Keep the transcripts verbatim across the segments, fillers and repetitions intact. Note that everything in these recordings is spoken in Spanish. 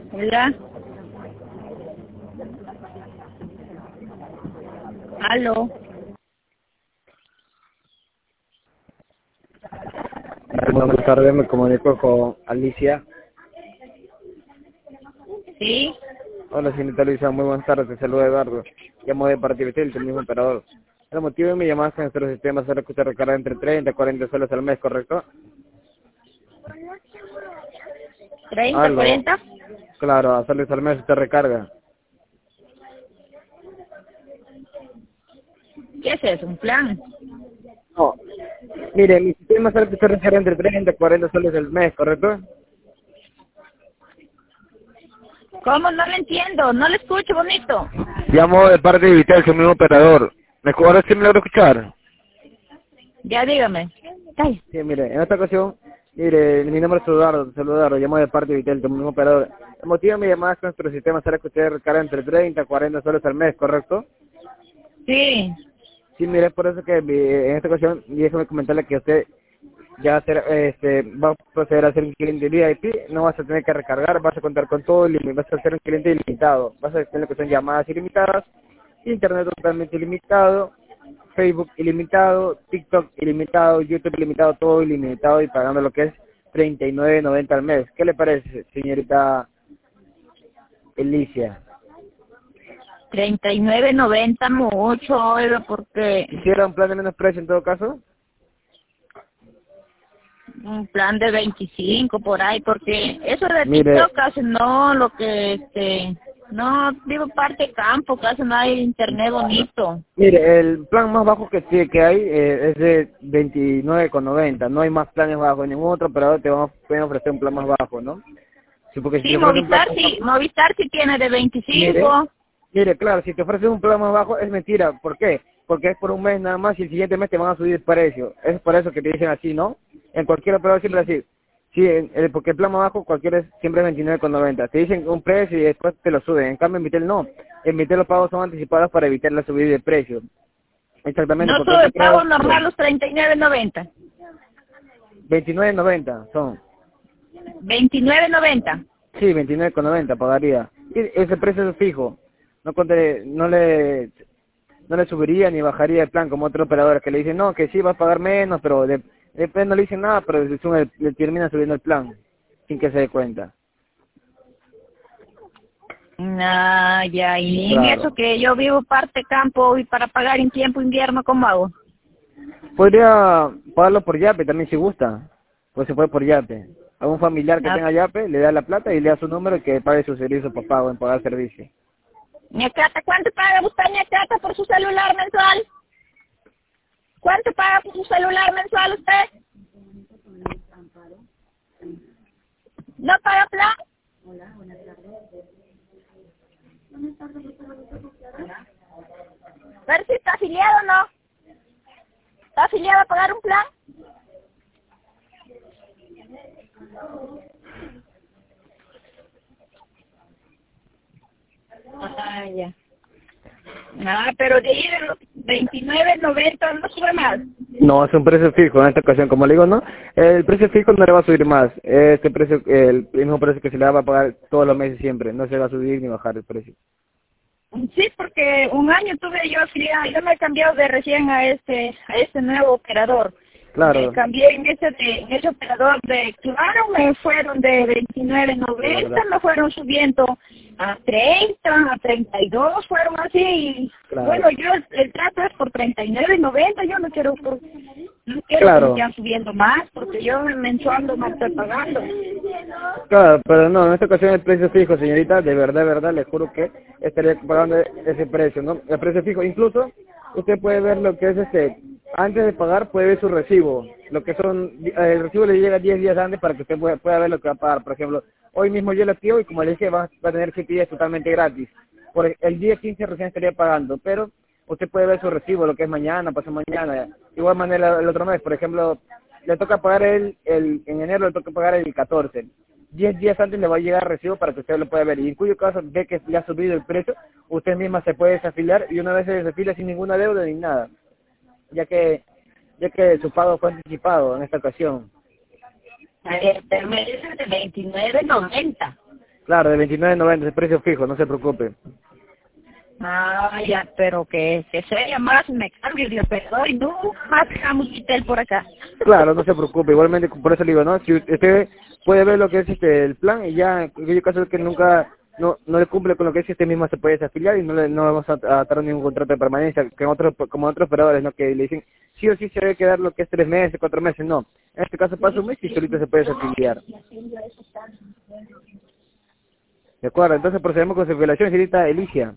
Hola. Aló. Buenas tardes, me comunico con Alicia. Sí. Hola, señorita Alicia, muy buenas tardes, te saluda Eduardo. Llamo de parte de el mismo operador. El motivo de mi llamada es que nuestro sistema será que usted recarga entre treinta y cuarenta soles al mes, ¿correcto? Treinta, Aló. cuarenta. Claro, a soles al mes usted recarga. ¿Qué es eso? ¿Un plan? No. Mire, mi sistema será que usted recarga entre treinta y cuarenta soles al mes, ¿correcto? ¿Cómo? No lo entiendo. No lo escucho bonito. Llamo de parte de Vitel, el mismo operador. ¿Me ahora sí me logro escuchar? Ya dígame. Ay. Sí, mire, en esta ocasión, mire, mi nombre es Eduardo, Eduardo, llamo de parte de Vitel, como mismo operador. El motivo de mi llamada es que nuestro sistema será que usted recarga entre treinta y cuarenta soles al mes, ¿correcto? Sí. Sí, mire, es por eso que mi- en esta ocasión, déjeme comentarle que usted ya será, este, va a proceder a ser un cliente V I P, no vas a tener que recargar, vas a contar con todo, ilimi- vas a ser un cliente ilimitado, vas a tener que son llamadas ilimitadas, internet totalmente ilimitado, Facebook ilimitado, TikTok ilimitado, YouTube ilimitado, todo ilimitado y pagando lo que es treinta y nueve noventa al mes. ¿Qué le parece, señorita Alicia? Treinta y nueve noventa mucho, oiga, porque ¿Quisiera un plan de menos precio en todo caso? un plan de veinticinco por ahí, porque eso de Mire, TikTok casi no, lo que este, no vivo parte de campo, casi no hay internet bonito. mire, el plan más bajo que sí- que hay eh, es de veintinueve con noventa. No hay más planes bajos. Ningún otro operador te va a puede ofrecer un plan más bajo, ¿no? Sí, porque si Sí, te ofrece un plan Movistar más sí, bajo, Movistar sí tiene de mire, veinticinco. mire, claro, si te ofrecen un plan más bajo es mentira. ¿Por qué? Porque es por un mes nada más y el siguiente mes te van a subir el precio. Es por eso que te dicen así, ¿no? En cualquier operador siempre así. Sí, en- el- porque el plan más bajo cualquiera es siempre es veintinueve con noventa. Te dicen un precio y después te lo suben. En cambio en Vitel no. En Vitel los pagos son anticipados para evitar la subida de precio. Exactamente, No porque sube otro el pago operador normal los treinta y nueve noventa. veintinueve noventa son. veintinueve noventa. Sí, veintinueve con noventa pagaría. Y ese precio es fijo. No conte- no le no le subiría ni bajaría el plan como otros operadores que le dicen, no, que sí va a pagar menos, pero de- después no le dicen nada, pero le, suben el- le termina subiendo el plan sin que se dé cuenta. Ah, ya, y en eso Claro. que yo vivo parte campo y para pagar en tiempo invierno, ¿cómo hago? Podría pagarlo por Yape también si gusta. Pues se puede por Yape. A un familiar que Ah, tenga Yape le da la plata y le da su número y que pague su servicio por pago en pagar servicio. ñacata, ¿cuánto paga usted, ñacata, por su celular mensual? ¿Cuánto paga por su celular mensual usted? ¿No paga plan? Pero si está afiliado o no. ¿Está afiliado a pagar un plan? Ah, ya. Ah, pero de ahí de los veintinueve noventa no sube más. No, es un precio fijo en esta ocasión, como le digo, ¿no? El precio fijo no le va a subir más. Este precio, el mismo precio que se le va a pagar todos los meses siempre. No se va a subir ni bajar el precio. Sí, porque un año tuve yo afiliado, yo me he cambiado de recién a este a este nuevo operador. Me Claro, cambié en ese, de, en ese operador de Claro, me fueron de veintinueve de noventa, verdad. me fueron subiendo a treinta, a treinta y dos, fueron así. Y, Claro. bueno, yo el, el trato es por treinta y nueve noventa, yo no quiero por, no quiero que me Claro, sigan subiendo más, porque yo mensual no me estoy pagando. claro, pero no, en esta ocasión el precio fijo, señorita, de verdad, de verdad, le juro que estaría pagando ese precio, ¿no? El precio fijo, incluso usted puede ver lo que es este, antes de pagar puede ver su recibo, lo que son, el recibo le llega diez días antes para que usted pueda, pueda ver lo que va a pagar, por ejemplo, hoy mismo yo le pido y como le dije va, va a tener siete días totalmente gratis, por el día quince recién estaría pagando, pero usted puede ver su recibo, lo que es mañana, pasado mañana, igual manera el otro mes, por ejemplo, le toca pagar el, el en enero le toca pagar el catorce, diez días antes le va a llegar el recibo para que usted lo pueda ver, y en cuyo caso ve que le ha subido el precio, usted misma se puede desafiliar y una vez se desafila sin ninguna deuda ni nada, ya que ya que su pago fue anticipado en esta ocasión. A ver, pero me dicen de veintinueve noventa. Claro, de veintinueve noventa, es precio fijo, no se preocupe. Ah, ya, pero que, que sea más, me cambio de operador y no más dejamos Vitel por acá. Claro, no se preocupe, igualmente por eso le digo, ¿no? Si usted puede ver lo que es este el plan y ya, en aquellos casos que nunca no no le cumple con lo que es, usted mismo se puede desafiliar y no le, no vamos a, a dar ningún contrato de permanencia, que en otros, como otros operadores, ¿no? Que le dicen, sí o sí se debe quedar lo que es tres meses, cuatro meses, no. En este caso pasa un mes y solito se puede desafiliar. De acuerdo, entonces procedemos con su afiliación, señorita Elicia.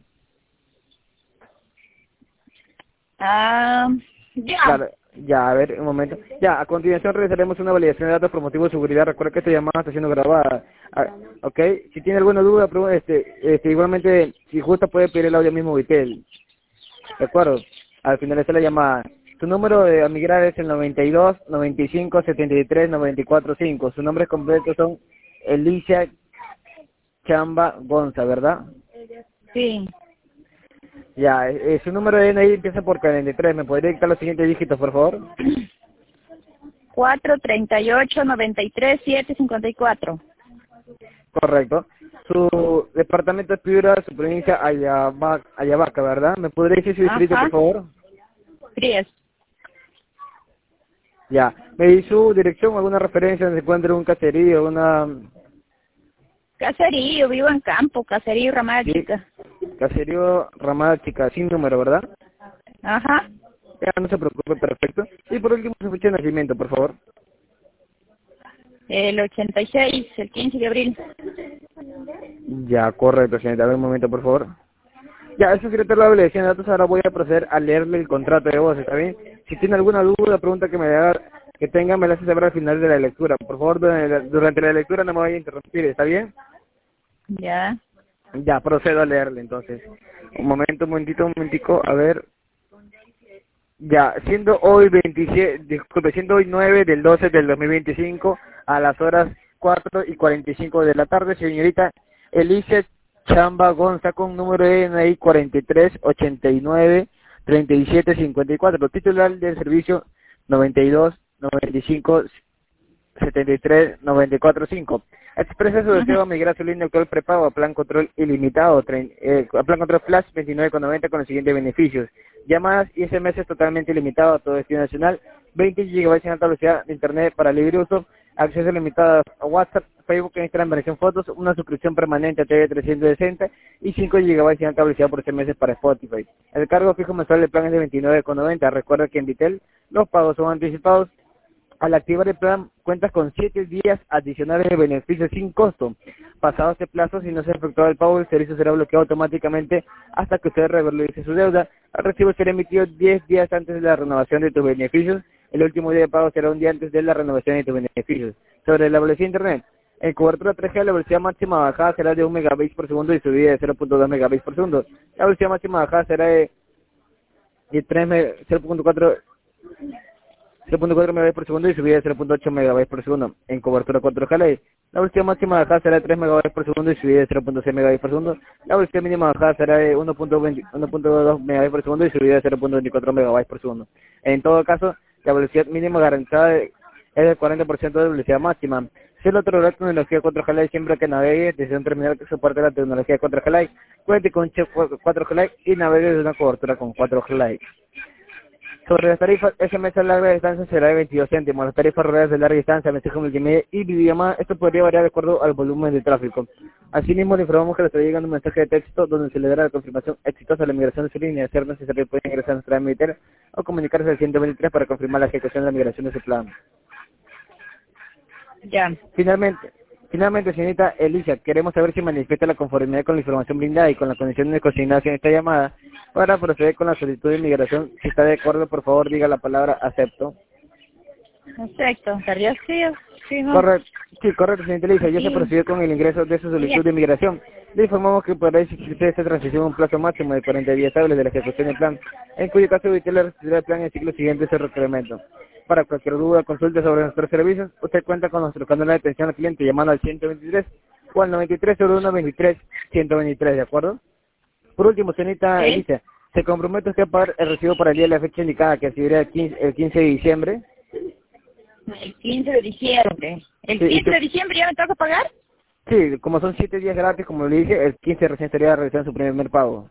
Ah, ya. Claro, ya, a ver, un momento. Ya, a continuación realizaremos una validación de datos por motivo de seguridad. Recuerda que esta llamada está siendo grabada. Ah, ok, si tiene alguna duda, pero este, este, igualmente, si gusta puede pedir el audio mismo Vitel. De acuerdo, al finalizar la llamada. Su número de migrar es el noventa y dos, noventa y cinco, setenta y tres, noventa y cuatro, cinco. Sus nombres completos son Elicia Chamba Gonza, ¿verdad? Sí. Ya, eh, su número de D N I empieza por cuarenta y tres. ¿Me podría dictar los siguientes dígitos, por favor? cuatro, treinta y ocho, noventa y tres, siete, cincuenta y cuatro. Correcto. Su departamento de Piura, su provincia Ayabaca, Ayabaca, ¿verdad? ¿Me podría decir su distrito, Ajá. por favor? Frías. Ya. ¿Me di su dirección, alguna referencia donde se encuentre un caserío, una... Caserío, vivo en campo, caserío Ramada Sí, Chica. caserío Ramada Chica, sin número, ¿verdad? Ajá. Ya, no se preocupe, perfecto. Y por último, su fecha de nacimiento, por favor. El ochenta y seis, el quince de abril. Ya, correcto, señorita. A ver un momento, por favor. Ya, eso sería todo la obligación de datos. Ahora voy a proceder a leerle el contrato de voz, ¿está bien? Si tiene alguna duda, pregunta que me haga, que tenga, me la hace saber al final de la lectura. Por favor, durante la, durante la lectura no me vaya a interrumpir, ¿está bien? Ya. Ya, procedo a leerle, entonces. Un momento, un momentito, un momentico, a ver. Ya, siendo hoy veintisiete, disculpe, siendo hoy nueve del doce del dos mil veinticinco, a las horas cuatro y cuarenta y cinco de la tarde, señorita Elicia Chamba Gonza, con número de D N I cuarenta y tres, ochenta y nueve, treinta y siete, cincuenta y cuatro, titular del servicio noventa y dos, noventa y cinco, setenta y tres, noventa y cuatro, cinco. Expresa su deseo a migrar su línea actual prepago a plan control ilimitado, eh, a plan control flash veintinueve con noventa con los siguientes beneficios: llamadas y S M S totalmente ilimitado a todo destino nacional, veinte gigabytes en alta velocidad de internet para libre uso, acceso limitado a WhatsApp, Facebook e Instagram versión fotos, una suscripción permanente a T V trescientos sesenta y cinco gigabytes en alta velocidad por S M S para Spotify. El cargo fijo mensual del plan es de veintinueve con noventa. Recuerda que en Vitel los pagos son anticipados. Al activar el plan, cuentas con siete días adicionales de beneficios sin costo. Pasado este plazo, si no se ha efectuado el pago, el servicio será bloqueado automáticamente hasta que usted regularice su deuda. El recibo será emitido diez días antes de la renovación de tus beneficios. El último día de pago será un día antes de la renovación de tus beneficios. Sobre la velocidad de Internet, en cobertura tres G, la velocidad máxima bajada será de un megabits por segundo y subida de cero punto dos megabits por segundo. La velocidad máxima bajada será de, de tres me- cero punto cuatro cero punto cuatro megabytes por segundo y subida de cero punto ocho megabytes por segundo. En cobertura cuatro G L E, la velocidad máxima bajada será de tres megabytes por segundo y subida de cero punto seis megabytes por segundo. La velocidad mínima bajada será de uno punto dos megabytes por segundo y subida de cero punto veinticuatro megabytes por segundo. En todo caso, la velocidad mínima garantizada es del cuarenta por ciento de velocidad máxima. Si el otro la tecnología cuatro G L E siempre que navegue desde un terminal que soporte la tecnología cuatro G L E, cuente con un chip cuatro G L E y navegue desde una cobertura con cuatro G L E. Sobre las tarifas S M S a larga distancia será de veintidós céntimos, las tarifas rurales de larga distancia, mensaje multimedia y videollamada, esto podría variar de acuerdo al volumen de tráfico. Asimismo, le informamos que le estará llegando un mensaje de texto donde se le dará la confirmación exitosa de la migración de su línea. De ser necesario, puede ingresar a nuestra emitter o comunicarse al ciento veintitrés para confirmar la ejecución de la migración de su plan. Ya. Finalmente, finalmente, señorita Elicia, queremos saber si manifiesta la conformidad con la información brindada y con las condiciones consignadas en esta llamada para proceder con la solicitud de inmigración. Si está de acuerdo, por favor, diga la palabra acepto. Perfecto. ¿Estaría sí? Sí, no. Correcto, sí, correcto, señorita Elicia. Ya se Sí. procedió con el ingreso de su solicitud de inmigración. Le informamos que podrá existir esta transición un plazo máximo de cuarenta días hábiles de la ejecución del plan, en cuyo caso usted le recibirá el plan en el ciclo siguiente ese requerimiento. Para cualquier duda o consulta sobre nuestros servicios, usted cuenta con nuestro canal de atención al cliente llamando al ciento veintitrés o al noventa y tres cero uno veintitrés ciento veintitrés, ¿de acuerdo? Por último, señorita Sí. Elicia, ¿se compromete usted a pagar el recibo para el día de la fecha indicada, que sería el quince, el quince de diciembre? El quince de diciembre. ¿El Sí, y quince tú- de diciembre ya me toca pagar? Sí, como son siete días gratis, como le dije, el quince recién estaría realizando su primer pago.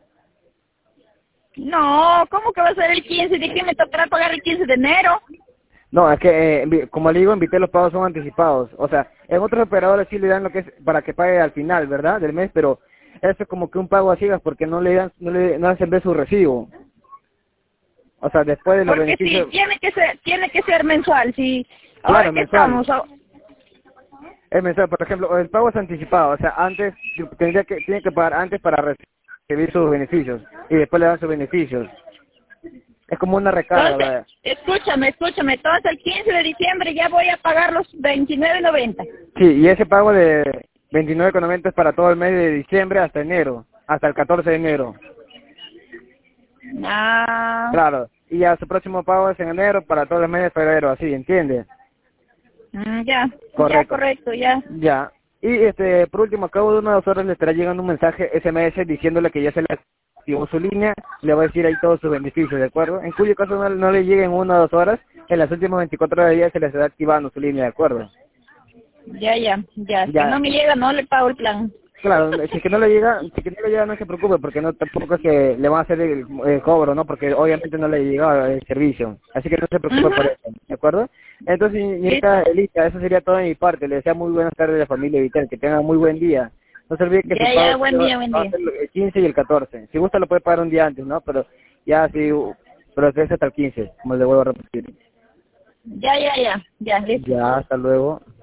No, ¿cómo que va a ser el quince? ¿De qué me tocará pagar el quince de enero? No, es que, eh, envi- como le digo, en Vitel los pagos son anticipados. O sea, en otros operadores sí le dan lo que es para que pague al final, ¿verdad? Del mes, pero eso es como que un pago a ciegas porque no le dan, no le no hacen ver su recibo. O sea, después de los Porque sí, beneficios, tiene que ser, tiene que ser mensual, sí. Ahora claro, que mensual. estamos, oh, Es mensual, por ejemplo, el pago es anticipado. O sea, antes, tendría que, tiene que pagar antes para recibir sus beneficios. Y después le dan sus beneficios. Es como una recarga, entonces, ¿verdad? escúchame, escúchame, entonces el quince de diciembre ya voy a pagar los veintinueve noventa. Sí, y ese pago de veintinueve con noventa es para todo el mes de diciembre hasta enero, hasta el catorce de enero. Ah, Claro, y ya su próximo pago es en enero para todo el mes de febrero, así, ¿entiende? mm, ya, ya Correcto. correcto, ya. Ya. Y este, por último, a cabo de una o dos horas le estará llegando un mensaje S M S diciéndole que ya se le activó su línea, le va a decir ahí todos sus beneficios, ¿de acuerdo? En cuyo caso no, no le lleguen una o dos horas, en las últimas veinticuatro horas del día se le estará activando su línea, ¿de acuerdo? Ya, ya, ya. Si Ya. no me llega, no le pago el plan. Claro, si es que no le llega, si es que no le llega no se preocupe porque no tampoco es que le van a hacer el, el cobro, ¿no? Porque obviamente no le llega el servicio, así que no se preocupe Ujú. por eso, ¿de acuerdo? Entonces, señorita Listo. Elisa, eso sería todo de mi parte, le deseo muy buenas tardes a la familia Vital, que tenga muy buen día. No se olvide que su Ya, pago ya, buen va día, buen va a día. ser el quince y el catorce. Si gusta lo puede pagar un día antes, ¿no? Pero ya sí, pero es hasta el quince, como le vuelvo a repetir. Ya, ya, ya. Ya, listo. Ya, hasta luego.